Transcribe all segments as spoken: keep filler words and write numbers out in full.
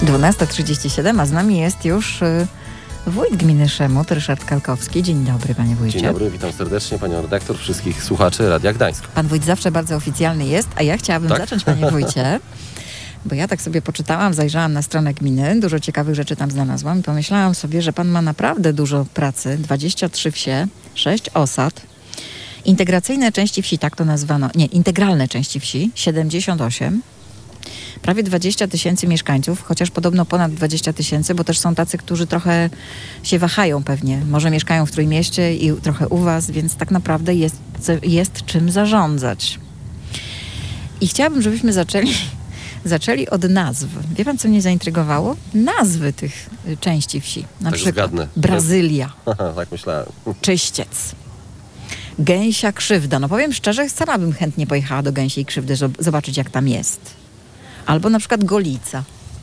dwunasta trzydzieści siedem, a z nami jest już y, wójt gminy Szemut, Ryszard Kalkowski. Dzień dobry, panie wójcie. Dzień dobry, witam serdecznie panią redaktor, wszystkich słuchaczy Radia Gdańsk. Pan wójt zawsze bardzo oficjalny jest, a ja chciałabym tak? zacząć, panie wójcie, bo ja tak sobie poczytałam, zajrzałam na stronę gminy, dużo ciekawych rzeczy tam znalazłam i pomyślałam sobie, że pan ma naprawdę dużo pracy, dwadzieścia trzy wsie, sześć osad, integracyjne części wsi, tak to nazwano, nie, integralne części wsi, siedemdziesiąt osiem, prawie dwadzieścia tysięcy mieszkańców, chociaż podobno ponad dwadzieścia tysięcy, bo też są tacy, którzy trochę się wahają pewnie. Może mieszkają w Trójmieście i trochę u was, więc tak naprawdę jest, jest czym zarządzać. I chciałabym, żebyśmy zaczęli, zaczęli od nazw. Wie pan, co mnie zaintrygowało? Nazwy tych części wsi. Na tak przykład zgadnę. Brazylia, Tak myślałem. Czyściec, Gęsia Krzywda. No powiem szczerze, sama bym chętnie pojechała do Gęsiej Krzywdy, żeby zobaczyć, jak tam jest. Albo na przykład Golica.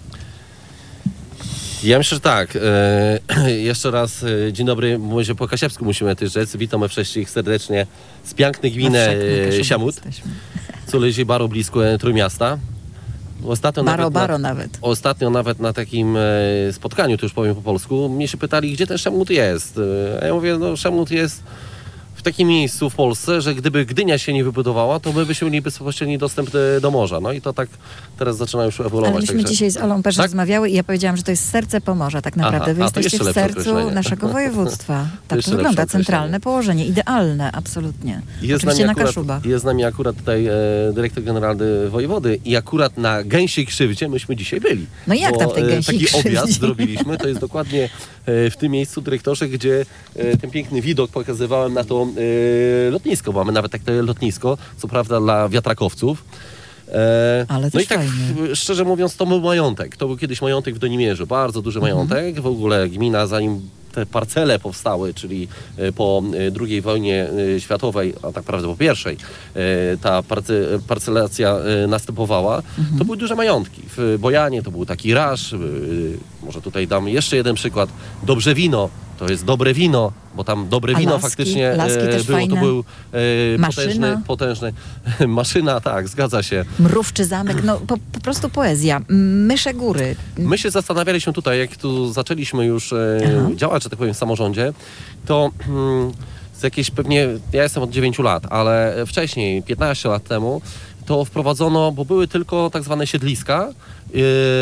Ja myślę, że tak. E, jeszcze raz e, dzień dobry, może po kasiepsku musimy też rzec. Witamy wszystkich serdecznie z pięknej gminy e, Szemut, co leży bardzo blisko e, Trójmiasta. Ostatnio baro, nawet baro na, nawet. Ostatnio nawet na takim e, spotkaniu, to już powiem po polsku, mnie się pytali, gdzie ten Szemut jest. E, a ja mówię, no Szemut jest w takim miejscu w Polsce, że gdyby Gdynia się nie wybudowała, to my byśmy mieli bezpośredni dostęp do morza. No i to tak teraz zaczyna już ewoluować. Ale myśmy także... dzisiaj z Olą Pesz tak? rozmawiały i ja powiedziałam, że to jest serce Pomorza tak naprawdę. Aha, Wy a to jesteście jeszcze w lepsze sercu określenie. naszego województwa. Tak Jeszcze to wygląda. lepsze Centralne określenie. położenie, idealne, absolutnie. Jest Oczywiście na akurat, Kaszubach. jest z nami akurat tutaj e, dyrektor generalny wojewody i akurat na Gęsiej Krzywdzie myśmy dzisiaj byli. No jak bo, tam w tej e, Gęsiej Taki Krzywdzie? objazd zrobiliśmy, to jest dokładnie e, w tym miejscu, dyrektorze, gdzie e, ten piękny widok pokazywałem na to e, lotnisko. Mamy nawet takie lotnisko, co prawda dla wiatrakowców. E, Ale no też i tak fajnie. w, szczerze mówiąc, to był majątek. To był kiedyś majątek w Donimierzu, bardzo duży Mhm. majątek. W ogóle gmina, zanim te parcele powstały, czyli e, po e, drugiej wojnie e, światowej, a tak naprawdę po pierwszej, e, ta parce, parcelacja e, następowała, Mhm. to były duże majątki. W Bojanie to był taki raż, e, może tutaj dam jeszcze jeden przykład, Dobrze Wino, to jest dobre wino, bo tam dobre A wino laski? faktycznie Laski e, też było, fajne. to był e, Maszyna? potężny, potężny maszyna, tak, zgadza się. Mrówczy Zamek, no po, po prostu poezja. Mysze Góry. My się zastanawialiśmy tutaj, jak tu zaczęliśmy już e, Aha. działać, że tak powiem, w samorządzie, to mm, z jakieś pewnie, ja jestem od dziewięciu lat, ale wcześniej, piętnaście lat temu, to wprowadzono, bo były tylko tak zwane siedliska, e,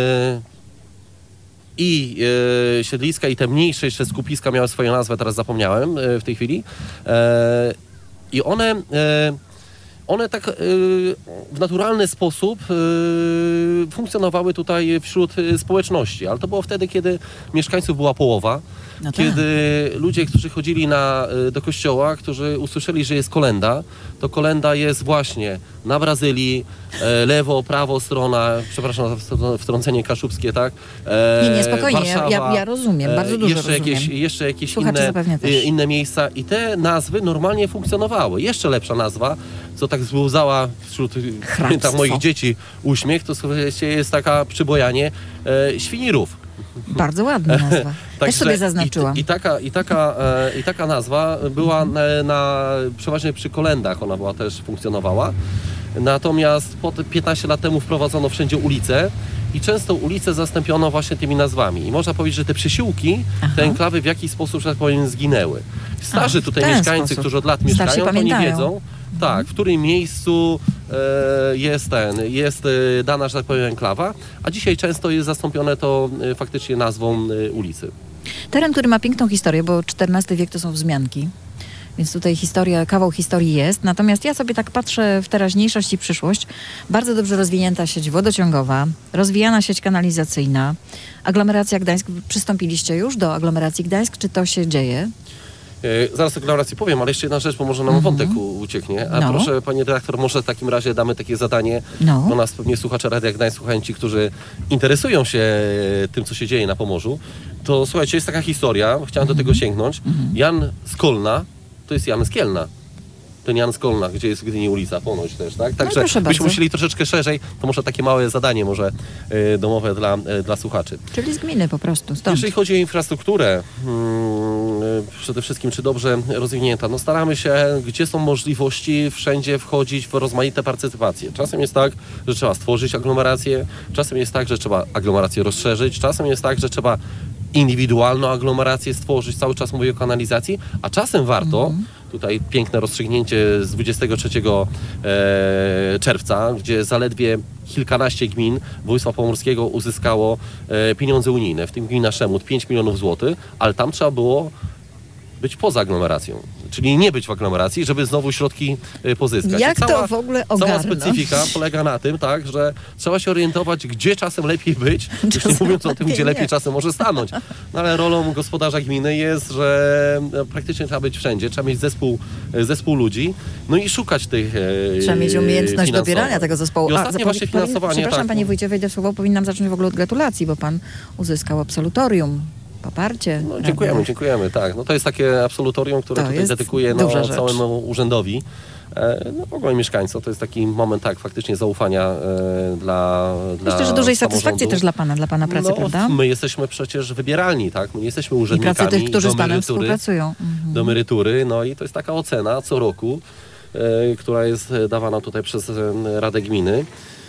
i e, siedliska i te mniejsze jeszcze skupiska miały swoją nazwę, teraz zapomniałem e, w tej chwili. E, I one, e, one tak e, w naturalny sposób e, funkcjonowały tutaj wśród e, społeczności, ale to było wtedy, kiedy mieszkańców była połowa. No tak. Kiedy ludzie, którzy chodzili na, do kościoła, którzy usłyszeli, że jest kolenda, to kolenda jest właśnie na Brazylii, e, lewo, prawo strona, przepraszam za wtrącenie kaszubskie, tak? E, Nie, nie, spokojnie, ja, Warszawa, ja, ja rozumiem, bardzo e, dużo jeszcze rozumiem. jakieś, jeszcze jakieś Słuchacze inne, zapewne też. e, inne miejsca i te nazwy normalnie funkcjonowały. Jeszcze lepsza nazwa, co tak zbudzała wśród pamiętam, moich dzieci uśmiech, to słuchajcie, jest taka przybojanie e, Świnirów. Bardzo ładna nazwa. Też sobie zaznaczyłam. I, i, taka, i, taka, e, I taka nazwa była na, na, przeważnie przy kolendach, ona była też funkcjonowała. Natomiast po te piętnaście lat temu wprowadzono wszędzie ulice i często ulice zastąpiono właśnie tymi nazwami. I można powiedzieć, że te przysiłki, Aha. te enklawy w jakiś sposób, że tak powiem, zginęły. Starzy A, w tutaj ten mieszkańcy, sposób. którzy od lat Starsi mieszkają, to nie pamiętają. wiedzą, tak, w którym miejscu e, jest ten, jest e, dana, że tak powiem, enklawa, a dzisiaj często jest zastąpione to e, faktycznie nazwą e, ulicy. Teren, który ma piękną historię, bo czternasty wiek to są wzmianki, więc tutaj historia, kawał historii jest. Natomiast ja sobie tak patrzę w teraźniejszość i przyszłość. Bardzo dobrze rozwinięta sieć wodociągowa, rozwijana sieć kanalizacyjna, aglomeracja Gdańsk. Przystąpiliście już do aglomeracji Gdańsk? Czy to się dzieje? E, zaraz o deklaracji powiem, ale jeszcze jedna rzecz, bo może nam Mhm. wątek u, ucieknie. A No. proszę, panie dyrektor, może w takim razie damy takie zadanie, No. bo nas pewnie słuchacze Radia Gdańsk słuchają ci, którzy interesują się tym, co się dzieje na Pomorzu. To słuchajcie, jest taka historia, chciałem do tego sięgnąć. Jan z Kolna, to jest Jan z Kielna. ten Jan Skolna, gdzie jest w Gdyni ulica, ponoć też, tak? Także proszę byśmy bardzo. musieli troszeczkę szerzej, to może takie małe zadanie może y, domowe dla, y, dla słuchaczy. Czyli z gminy po prostu, stąd. Jeżeli chodzi o infrastrukturę, hmm, przede wszystkim czy dobrze rozwinięta, no staramy się, gdzie są możliwości, wszędzie wchodzić w rozmaite partycypacje. Czasem jest tak, że trzeba stworzyć aglomerację, czasem jest tak, że trzeba aglomerację rozszerzyć, czasem jest tak, że trzeba indywidualną aglomerację stworzyć, cały czas mówię o kanalizacji, a czasem warto, mm. tutaj piękne rozstrzygnięcie z dwudziestego trzeciego e, czerwca, gdzie zaledwie kilkanaście gmin województwa pomorskiego uzyskało e, pieniądze unijne, w tym gmina Szemut pięć milionów złotych, ale tam trzeba było być poza aglomeracją, czyli nie być w aglomeracji, żeby znowu środki y, pozyskać. Jak I cała, to w ogóle cała ogarnąć? specyfika polega na tym, tak, że trzeba się orientować, gdzie czasem lepiej być, już nie mówiąc o tym, gdzie lepiej nie. czasem może stanąć. No ale rolą gospodarza gminy jest, że no, praktycznie trzeba być wszędzie, trzeba mieć zespół, zespół ludzi, no i szukać tych e, Trzeba mieć umiejętność finansowań. dobierania tego zespołu. I ostatnie zapowi- właśnie finansowanie, Przepraszam, tak. panie wójcie, wejdę w słowo, powinnam zacząć w ogóle od gratulacji, bo pan uzyskał absolutorium, poparcie. No, prawda? dziękujemy, dziękujemy, tak. No to jest takie absolutorium, które To tutaj jest dedykuję duża no, rzecz. całemu urzędowi. E, no, w ogóle mieszkańcom. To jest taki moment, tak, faktycznie zaufania e, dla, dla Myślę, że dużej satysfakcji samorządu. też dla pana, dla pana pracy, no, prawda? My jesteśmy przecież wybieralni, tak? My nie jesteśmy I urzędnikami pracy tych, którzy do z panem emerytury, współpracują. Mhm. do emerytury. No i to jest taka ocena co roku, e, która jest dawana tutaj przez e, Radę Gminy.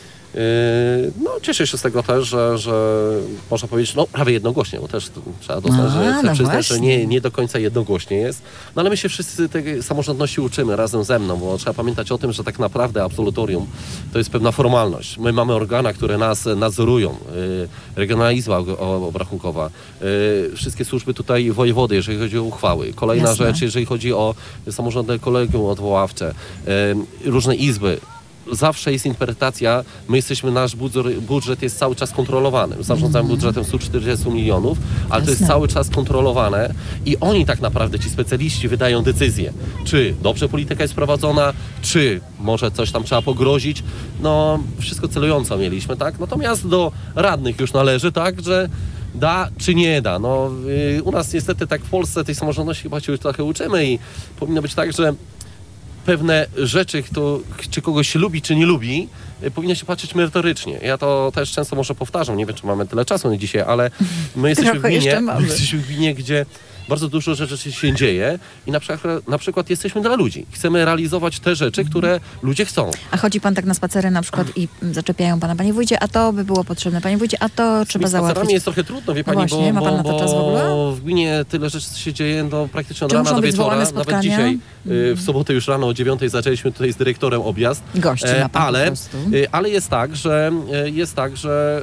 No, cieszę się z tego też, że, że można powiedzieć, no prawie jednogłośnie, bo też trzeba dostać, A, że chcę no przyznać, że właśnie. nie, nie do końca jednogłośnie jest. No ale my się wszyscy tej samorządności uczymy razem ze mną, bo trzeba pamiętać o tym, że tak naprawdę absolutorium to jest pewna formalność. My mamy organa, które nas nadzorują, Regionalna Izba Obrachunkowa, wszystkie służby tutaj wojewody, jeżeli chodzi o uchwały. Kolejna Jasne. rzecz, jeżeli chodzi o samorządne kolegium odwoławcze, różne izby. Zawsze jest interpretacja, my jesteśmy, nasz budżet, budżet jest cały czas kontrolowany. Zarządzamy budżetem sto czterdzieści milionów, ale to jest Jasne. cały czas kontrolowane i oni tak naprawdę, ci specjaliści, wydają decyzję, czy dobrze polityka jest prowadzona, czy może coś tam trzeba pogrozić. No, wszystko celująco mieliśmy, tak? Natomiast do radnych już należy, tak, że da czy nie da. No, yy, u nas niestety tak w Polsce tej samorządności chyba się już trochę uczymy i powinno być tak, że pewne rzeczy, kto, czy kogoś się lubi, czy nie lubi, y, powinno się patrzeć merytorycznie. Ja to też często może powtarzam, nie wiem, czy mamy tyle czasu na dzisiaj, ale my jesteśmy w Trochę gminie, jeszcze mamy. jesteśmy w gminie, gdzie bardzo dużo rzeczy się dzieje i na przykład, na przykład jesteśmy dla ludzi. Chcemy realizować te rzeczy, które ludzie chcą. A chodzi pan tak na spacery na przykład i mm, zaczepiają pana, panie wójcie, a to by było potrzebne, panie wójcie, a to trzeba Z spacerami załatwić. jest trochę trudno, wie No pani, właśnie, ma bo, pan na bo, to czas w ogóle? bo w gminie tyle rzeczy się dzieje, no praktycznie od Czy rana muszą do być zwołane wieczora. Nawet spotkania? dzisiaj, y, w sobotę już rano o dziewiątej zaczęliśmy tutaj z dyrektorem objazd. Gości E, ma pan ale, po prostu. y, ale jest tak, że y, jest tak, że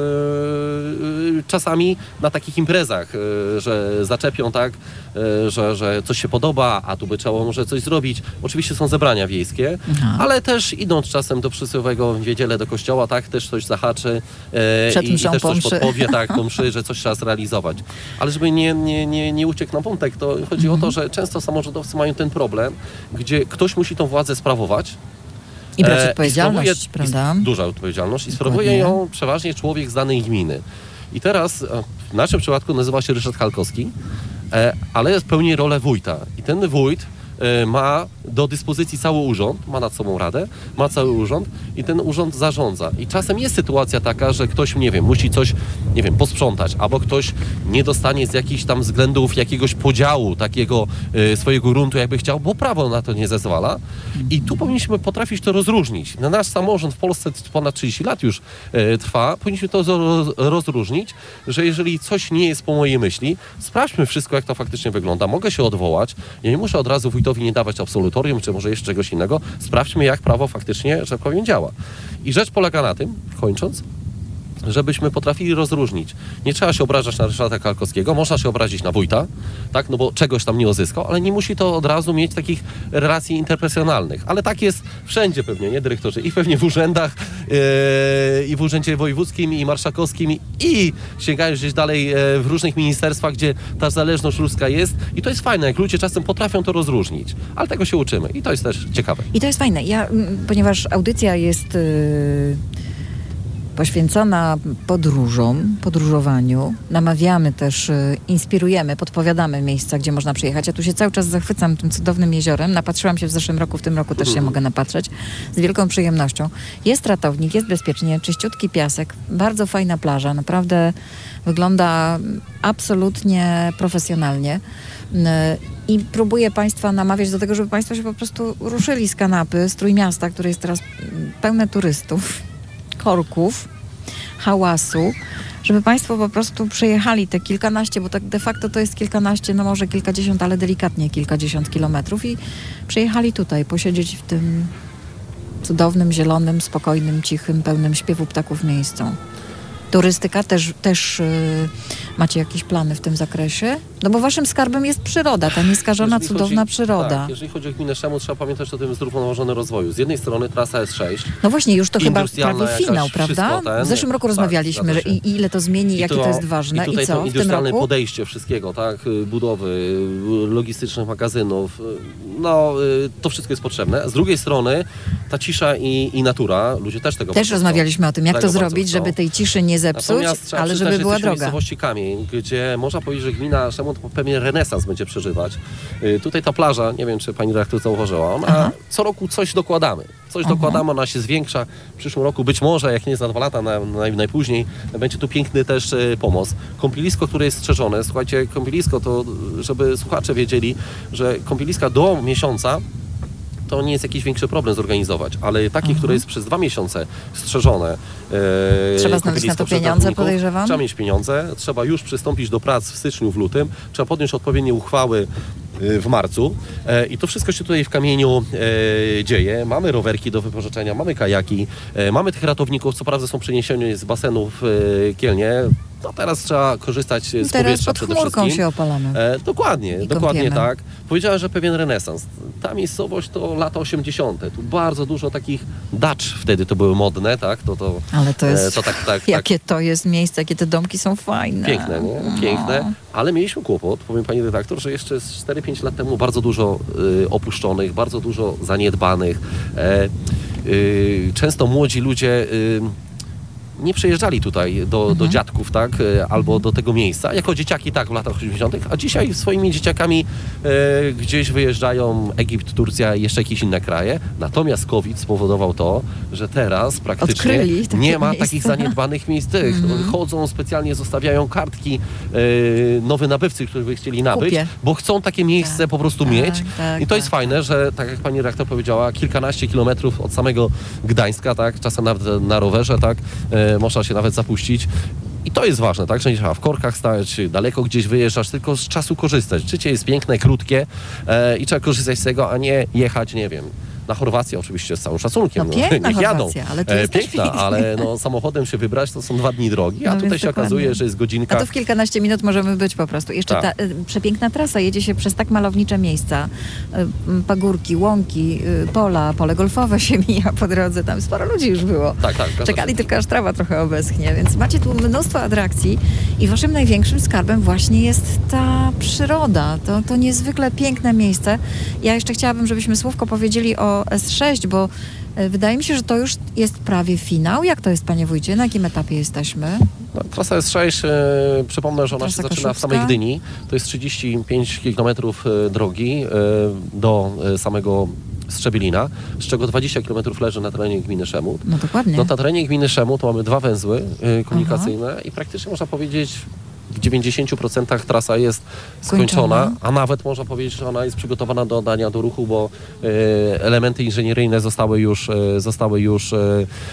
y, y, czasami na takich imprezach, y, że zaczepią tak, y, że, że coś się podoba, a tu by trzeba może coś zrobić. Oczywiście są zebrania wiejskie, Aha. ale też idąc czasem do przysłowiowego w niedzielę do kościoła, tak, też coś zahaczy e, Przed i, i mszą też po coś mszy. podpowie, tak, po mszy, że coś trzeba zrealizować. Ale żeby nie, nie, nie, nie uciekł nam wątek, to chodzi o to, że często samorządowcy mają ten problem, gdzie ktoś musi tą władzę sprawować. I brać e, odpowiedzialność, sprawuje- prawda? I, duża odpowiedzialność i Dokładnie. sprawuje ją przeważnie człowiek z danej gminy. I teraz e, w naszym przypadku nazywa się Ryszard Halkowski, e, ale pełni rolę wójta. I ten wójt e, ma do dyspozycji cały urząd, ma nad sobą radę, ma cały urząd i ten urząd zarządza. I czasem jest sytuacja taka, że ktoś, nie wiem, musi coś, nie wiem, posprzątać, albo ktoś nie dostanie z jakichś tam względów jakiegoś podziału takiego e, swojego gruntu, jakby chciał, bo prawo na to nie zezwala. I tu powinniśmy potrafić to rozróżnić. Na nasz samorząd w Polsce ponad trzydzieści lat już e, trwa, powinniśmy to zo- rozróżnić, że jeżeli coś nie jest po mojej myśli, sprawdźmy wszystko, jak to faktycznie wygląda. Mogę się odwołać, ja nie muszę od razu wójtowi nie dawać absolutorium, czy może jeszcze czegoś innego. Sprawdźmy, jak prawo faktycznie, że powiem, działa. I rzecz polega na tym, kończąc, żebyśmy potrafili rozróżnić. Nie trzeba się obrażać na Ryszarda Kalkowskiego, można się obrazić na wójta, tak, no bo czegoś tam nie uzyskał, ale nie musi to od razu mieć takich relacji interpersonalnych. Ale tak jest wszędzie pewnie, nie, dyrektorze? I pewnie w urzędach, yy, i w urzędzie wojewódzkim, i marszałkowskim, i sięgając gdzieś dalej yy, w różnych ministerstwach, gdzie ta zależność ludzka jest. I to jest fajne, jak ludzie czasem potrafią to rozróżnić. Ale tego się uczymy i to jest też ciekawe. I to jest fajne. Ja, m, ponieważ audycja jest y, poświęcona podróżom, podróżowaniu. Namawiamy też, y, inspirujemy, podpowiadamy miejsca, gdzie można przyjechać. Ja tu się cały czas zachwycam tym cudownym jeziorem. Napatrzyłam się w zeszłym roku, w tym roku też się mogę napatrzeć z wielką przyjemnością. Jest ratownik, jest bezpiecznie, czyściutki piasek, bardzo fajna plaża, naprawdę wygląda absolutnie profesjonalnie. Y, I próbuję Państwa namawiać do tego, żeby Państwo się po prostu ruszyli z kanapy, z Trójmiasta, które jest teraz pełne turystów, korków, hałasu, żeby Państwo po prostu przejechali te kilkanaście, bo tak de facto to jest kilkanaście, no może kilkadziesiąt, ale delikatnie kilkadziesiąt kilometrów i przyjechali tutaj posiedzieć w tym cudownym, zielonym, spokojnym, cichym, pełnym śpiewu ptaków miejscu. Turystyka też, też yy, macie jakieś plany w tym zakresie? No bo waszym skarbem jest przyroda, ta nieskażona, Jeżeli cudowna chodzi, przyroda. Tak, jeżeli chodzi o gminę Szemut, trzeba pamiętać o tym zrównoważonym rozwoju. Z jednej strony trasa S sześć. No właśnie, już to chyba Industrialna prawie jakaś, finał, prawda? wszystko ten. W zeszłym roku Tak, rozmawialiśmy, zgadza że się. i, i ile to zmieni, I jakie to, to jest ważne I i, tutaj co to w tym industrialne roku? podejście wszystkiego, tak? Budowy, logistycznych magazynów, no to wszystko jest potrzebne. Z drugiej strony ta cisza i, i natura, ludzie też tego Też bardzo rozmawialiśmy o tym, jak Tego to bardzo zrobić, chcą. żeby tej ciszy nie zepsuć, Natomiast trzeba ale przyznać, żeby że była jesteśmy w droga. miejscowości Kamień, gdzie można powiedzieć, że gmina Szemut pewien renesans będzie przeżywać. Y, tutaj ta plaża, nie wiem, czy pani redaktor zauważyła, ona Aha. co roku coś dokładamy. Coś Aha. dokładamy, ona się zwiększa. W przyszłym roku być może, jak nie za dwa lata, na, na, najpóźniej, będzie tu piękny też y, pomost. Kąpielisko, które jest strzeżone. Słuchajcie, kąpielisko to, żeby słuchacze wiedzieli, że kąpieliska do miesiąca to nie jest jakiś większy problem zorganizować, ale takie, Mhm. które jest przez dwa miesiące strzeżone. E, Trzeba znaleźć na to kąpielisko przez pieniądze, ratowników, podejrzewam? Trzeba mieć pieniądze, trzeba już przystąpić do prac w styczniu, w lutym, trzeba podjąć odpowiednie uchwały e, w marcu e, i to wszystko się tutaj w Kamieniu e, dzieje. Mamy rowerki do wypożyczenia, mamy kajaki, e, mamy tych ratowników, co prawda są przeniesieni z basenów e, Kielnie. No teraz trzeba korzystać z Teraz powietrza pod przede chmurką wszystkim. się opalamy. E, dokładnie, I dokładnie kąpiemy. tak. Powiedziała, że pewien renesans. Ta miejscowość to lata osiemdziesiąte. Tu bardzo dużo takich dacz wtedy to były modne, tak? To, to, Ale to jest, e, to tak, tak, tak. jakie to jest miejsce, jakie te domki są fajne. Piękne, nie? Piękne. Ale mieliśmy kłopot, powiem pani redaktor, że jeszcze z cztery pięć lat temu bardzo dużo y, opuszczonych, bardzo dużo zaniedbanych. E, y, często młodzi ludzie y, nie przejeżdżali tutaj do, Mhm. do dziadków, tak, e, albo do tego miejsca, jako dzieciaki tak w latach osiemdziesiątych, a dzisiaj swoimi dzieciakami e, gdzieś wyjeżdżają Egipt, Turcja i jeszcze jakieś inne kraje. Natomiast COVID spowodował to, że teraz praktycznie Odkryli takie nie ma miejsca. takich zaniedbanych miejsc. Tych. Mhm. Chodzą, specjalnie zostawiają kartki e, nowi nabywcy, którzy by chcieli nabyć, Kupię. bo chcą takie miejsce Tak, po prostu tak, mieć. tak, I to jest tak. fajne, że tak jak pani redaktor powiedziała, kilkanaście kilometrów od samego Gdańska, tak, czasem nawet na rowerze, tak, e, można się nawet zapuścić. I to jest ważne, tak, że nie trzeba w korkach stać, daleko gdzieś wyjeżdżasz, tylko z czasu korzystać. Życie jest piękne, krótkie e, i trzeba korzystać z tego, a nie jechać, nie wiem, na Chorwację oczywiście z całym szacunkiem. No piękna niech jadą. Chorwacja, ale tu E, jest też piękna, pięknie. ale no, samochodem się wybrać to są dwa dni drogi, a No tutaj więc się dokładnie. okazuje, że jest godzinka. A to w kilkanaście minut możemy być po prostu. Jeszcze Tak. ta y, przepiękna trasa, jedzie się przez tak malownicze miejsca, y, m, pagórki, łąki, y, pola, pole golfowe się mija po drodze, tam sporo ludzi już było. Tak, tak. zgadza Czekali się. tylko aż trawa trochę obeschnie, więc macie tu mnóstwo atrakcji i waszym największym skarbem właśnie jest ta przyroda, to, to niezwykle piękne miejsce. Ja jeszcze chciałabym, żebyśmy słówko powiedzieli o S sześć, bo y, wydaje mi się, że to już jest prawie finał. Jak to jest, panie wójcie? Na jakim etapie jesteśmy? No, trasa S sześć, e, przypomnę, że ona Trasa się zaczyna w Kaszubska. samej Gdyni. To jest trzydzieści pięć kilometrów e, drogi e, do e, samego Strzebielina, z czego dwadzieścia kilometrów leży na terenie gminy Szemut. No dokładnie. No, na terenie gminy Szemut mamy dwa węzły e, komunikacyjne i praktycznie można powiedzieć w dziewięćdziesięciu procentach trasa jest skończona, Skończona. a nawet można powiedzieć, że ona jest przygotowana do oddania do ruchu, bo e, elementy inżynieryjne zostały już, e, zostały już e,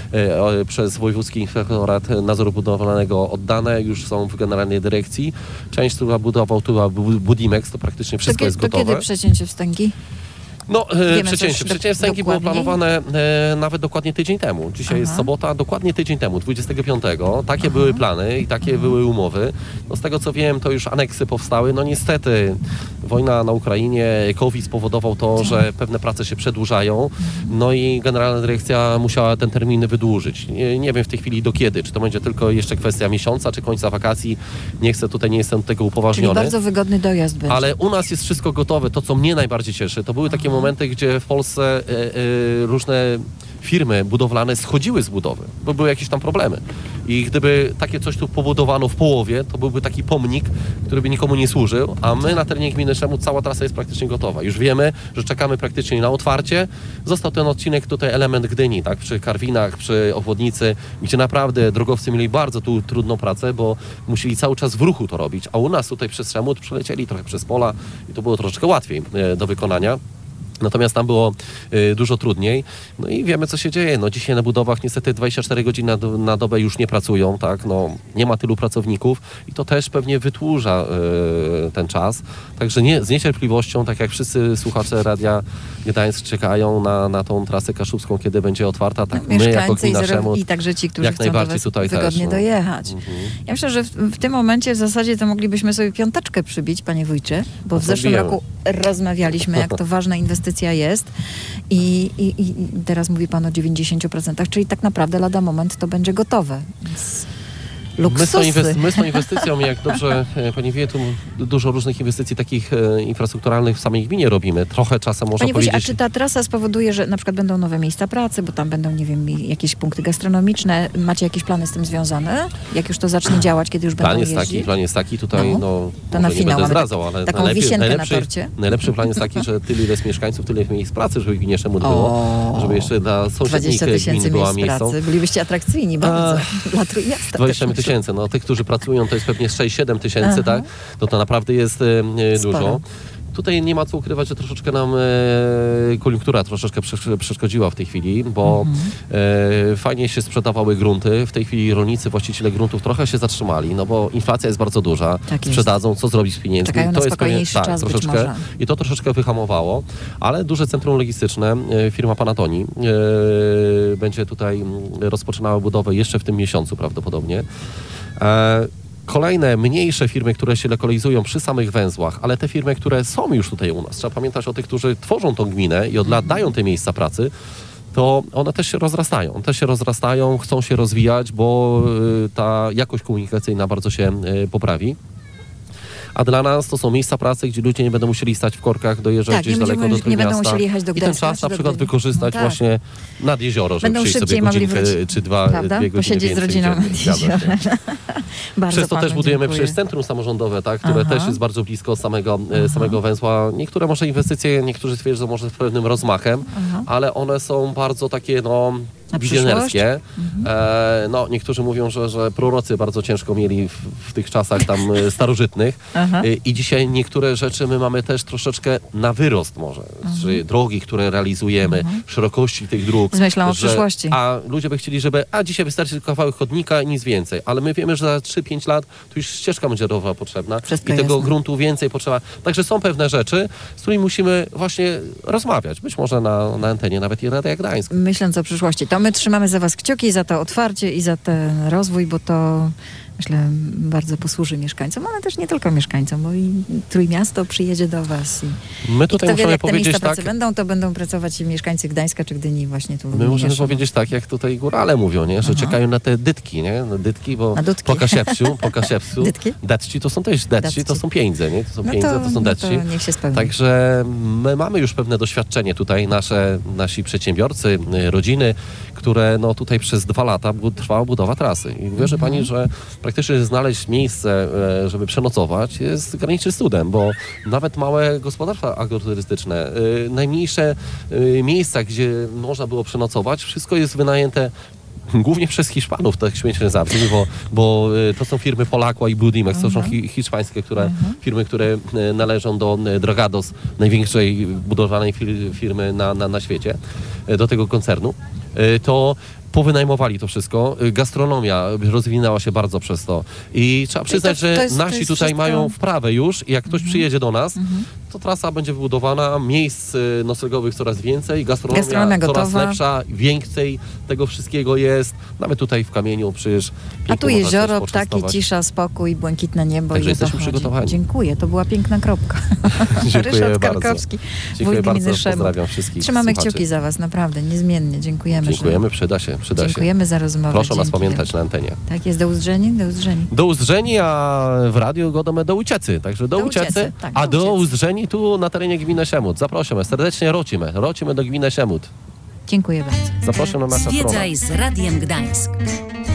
e, przez Wojewódzki Inspektorat Nadzoru Budowlanego oddane, już są w generalnej dyrekcji. Część, która budował tu Budimex, to praktycznie wszystko to, jest to gotowe. kiedy przecięcie wstęgi? No, e, Wiemy przecięcie. coś Przecięcie wstęgi było dokładniej? planowane e, nawet dokładnie tydzień temu. Dzisiaj jest Aha. sobota, dokładnie tydzień temu, dwudziestego piątego. Takie Aha. były plany i takie były umowy. No, z tego co wiem, to już aneksy powstały. No niestety wojna na Ukrainie, COVID spowodował to, Tak. że pewne prace się przedłużają. No i Generalna Dyrekcja musiała ten termin wydłużyć. Nie, nie wiem w tej chwili do kiedy. Czy to będzie tylko jeszcze kwestia miesiąca, czy końca wakacji. Nie chcę tutaj, nie jestem do tego Czyli upoważniony. bardzo wygodny dojazd będzie. Ale u nas jest wszystko gotowe. To, co mnie najbardziej cieszy, to były takie momenty, gdzie w Polsce e, e, różne firmy budowlane schodziły z budowy, bo były jakieś tam problemy. I gdyby takie coś tu pobudowano w połowie, to byłby taki pomnik, który by nikomu nie służył, a my na terenie gminy Szemut cała trasa jest praktycznie gotowa. Już wiemy, że czekamy praktycznie na otwarcie. Został ten odcinek tutaj element Gdyni, tak, przy Karwinach, przy obwodnicy, gdzie naprawdę drogowcy mieli bardzo tu trudną pracę, bo musieli cały czas w ruchu to robić, a u nas tutaj przez Szemut przelecieli trochę przez pola i to było troszeczkę łatwiej e, do wykonania. Natomiast tam było y, dużo trudniej. No i wiemy, co się dzieje. No dzisiaj na budowach niestety dwadzieścia cztery godziny na, do, na dobę już nie pracują, tak? No, nie ma tylu pracowników i to też pewnie wydłuża y, ten czas. Także nie, z niecierpliwością, tak jak wszyscy słuchacze Radia Gdańsk czekają na, na tą trasę kaszubską, kiedy będzie otwarta, tak no, my jako gmina i, Szemut, i także ci, którzy jak chcą do najbardziej was tutaj wygodnie też, no. dojechać. Mhm. Ja myślę, że w, w tym momencie w zasadzie to moglibyśmy sobie piąteczkę przybić, panie wójcie, bo No w to zeszłym bijemy. roku rozmawialiśmy, jak to ważna inwestycja jest i, i, i teraz mówi pan o dziewięćdziesięciu procentach, czyli tak naprawdę lada moment to będzie gotowe. Więc My z, tą luksusy. inwest- my z tą inwestycją, jak dobrze e, pani wie, tu dużo różnych inwestycji takich e, infrastrukturalnych w samej gminie robimy. Trochę czasem można Panie wójcie, a powiedzieć... czy ta trasa spowoduje, że na przykład będą nowe miejsca pracy, bo tam będą, nie wiem, jakieś punkty gastronomiczne? Macie jakieś plany z tym związane? Jak już to zacznie działać, kiedy już Plan będą jest jeździć? taki, plan jest taki, tutaj No, no, to może na nie finał będę mamy zdradzał, ale taką najlepiej, wisienkę na najlepszy, torcie. najlepszy plan jest taki, że tyle ile jest mieszkańców, tyle miejsc pracy, żeby w gminie Szemut było, O, żeby jeszcze dla sąsiednich dwadzieścia gmin tysięcy była miejsc miejscą. pracy. Bylibyście atrakcyjni bardzo dla Trójmiasta. dwadzieścia też. tysięcy, no tych, którzy pracują, to jest pewnie sześć siedem tysięcy, Aha. tak? To to naprawdę jest e, e, Sporo. dużo. Tutaj nie ma co ukrywać, że troszeczkę nam e, koniunktura troszeczkę prze- przeszkodziła w tej chwili, bo Mhm. e, fajnie się sprzedawały grunty. W tej chwili rolnicy, właściciele gruntów trochę się zatrzymali, no bo inflacja jest bardzo duża. Tak jest. Sprzedadzą, co zrobić z pieniędzmi. Czekają na to jest spokojniejszy pewnie, czas tak, być troszeczkę. może. I to troszeczkę wyhamowało, ale duże centrum logistyczne, e, firma Panatoni, e, będzie tutaj m, rozpoczynała budowę jeszcze w tym miesiącu prawdopodobnie. E, Kolejne, mniejsze firmy, które się lokalizują przy samych węzłach, ale te firmy, które są już tutaj u nas, trzeba pamiętać o tych, którzy tworzą tą gminę i od lat dają te miejsca pracy, to one też się rozrastają. Też się rozrastają, chcą się rozwijać, bo y, ta jakość komunikacyjna bardzo się y, poprawi. A dla nas to są miejsca pracy, gdzie ludzie nie będą musieli stać w korkach, dojeżdżać Tak, gdzieś nie daleko będziemy- do nie będą Trójmiasta. musieli jechać do I ten Gdańska czas czy na do przykład Gdyni. wykorzystać No tak. właśnie nad jezioro, żeby Będą przyjść szybciej sobie godzinkę mogli wrócić, czy dwa, prawda? dwie godziny Posiedzieć z więcej rodziną dziennie. nad Zgadza się. jeziorem. Bardzo Przez to też panu budujemy dziękuję. przecież centrum samorządowe, tak, które Aha. też jest bardzo blisko samego, e, samego węzła. Niektóre może inwestycje, niektórzy twierdzą może z pewnym rozmachem, Aha. ale one są bardzo takie no Na wizjonerskie. E, no, niektórzy mówią, że, że prorocy bardzo ciężko mieli w, w tych czasach tam e, starożytnych. Aha. E, I dzisiaj niektóre rzeczy my mamy też troszeczkę na wyrost może. Czy drogi, które realizujemy, szerokości tych dróg. Z myślą o że- przyszłości. A ludzie by chcieli, żeby a dzisiaj wystarczy tylko kawałek chodnika i nic więcej. Ale my wiemy, że za trzy pięć lat tu już ścieżka będzie rowerowa potrzebna Wszystko i tego jasne. gruntu więcej potrzeba. Także są pewne rzeczy, z którymi musimy właśnie rozmawiać. Być może na, na antenie nawet i Radia Gdańsk. Myśląc o przyszłości, to my trzymamy za was kciuki, za to otwarcie i za ten rozwój, bo to myślę bardzo posłuży mieszkańcom, ale też nie tylko mieszkańcom, bo i Trójmiasto przyjedzie do was. I, My i tutaj kto wie, możemy jak te miejsca powiedzieć pracy tak, będą, to będą pracować mieszkańcy Gdańska czy Gdyni właśnie tu. w my gminie możemy Szemut. powiedzieć tak, jak tutaj górale mówią, nie? że Aha. czekają na te dytki, nie? Na dytki, bo Na dudki. po Kasiepsiu, po Kasiepsiu, Dytki? deczci to są też deczci, to Deczci. są pieniądze, nie? To są No pieniądze, to, to są no deczci. to niech się spełni. Także my mamy już pewne doświadczenie tutaj, nasze, nasi przedsiębiorcy, y, rodziny, które no tutaj przez dwa lata bu- trwała budowa trasy. I wierzy Mhm. pani, że praktycznie znaleźć miejsce, e, żeby przenocować jest graniczy z cudem, bo nawet małe gospodarstwa agroturystyczne, y, najmniejsze y, miejsca, gdzie można było przenocować, wszystko jest wynajęte głównie przez Hiszpanów, tak śmiesznie zabrzmi, bo, bo y, to są firmy Polakła i Budimex, to są hi, hiszpańskie które, firmy, które y, należą do y, Dragados, największej budowlanej fir, firmy na, na, na świecie, y, do tego koncernu, y, to powynajmowali to wszystko. Y, Gastronomia rozwinęła się bardzo przez to. I trzeba przyznać, to- to że jest- to nasi jest tutaj wszystko- mają wprawę już i jak ktoś przyjedzie do nas, to trasa będzie wybudowana, miejsc y, noclegowych coraz więcej, gastronomia, Gastronomia coraz gotowa. lepsza, więcej tego wszystkiego jest. Nawet tutaj w Kamieniu przecież A pięknie tu można się jezioro, ptaki, poczęstować. cisza, spokój, błękitne niebo. Także i o to jesteśmy chodzi. przygotowani. Dziękuję, to była piękna kropka. Dziękuję Ryszard bardzo. Karkowski, Dziękuję wójt gminy bardzo, Szemut. pozdrawiam wszystkich Trzymamy słuchaczy. kciuki za was, naprawdę, niezmiennie. Dziękujemy. Dziękujemy, przyda się, przyda że, dziękujemy się. za rozmowę. Proszę o nas Dzięki pamiętać na antenie. wielkie. Tak jest, do uzdrzeni, do uzdrzeni. Do uzdrzeni, a w radiu godome do uciece. Także do, Do uciece, uciece, tak, a do do uciece. uzdrzeni tu na terenie gminy Szemut. Zapraszamy, serdecznie rocimy. Rocimy do gminy Szemut. Dziękuję bardzo. Zapraszam na naszą stronę. Zwiedzaj z Radiem Gdańsk.